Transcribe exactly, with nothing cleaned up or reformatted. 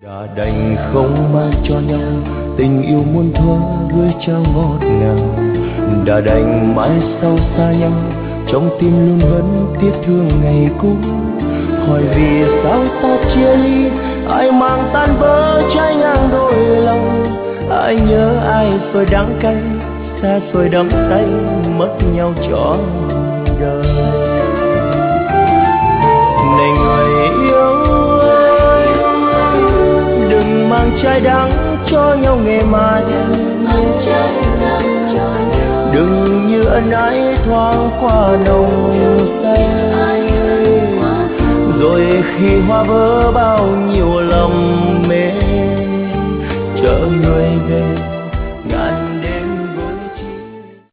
Đã đành không mang cho nhau tình yêu muôn thuở gửi trao ngọt ngào. Đã đành mãi sau xa nhau trong tim luôn vẫn tiếc thương ngày cũ. Hỏi vì sao ta chia ly, ai mang tan vỡ trái ngang đôi lòng. Ai nhớ ai rồi đắng cay, xa rồi đắm say mất nhau trọn đời. Này người yêu ơi, đừng mang trái đắng cho nhau ngày mai. Đừng như ân ái thoáng qua nồng say, rồi khi hoa vỡ bao nhiêu lòng mê, chở người về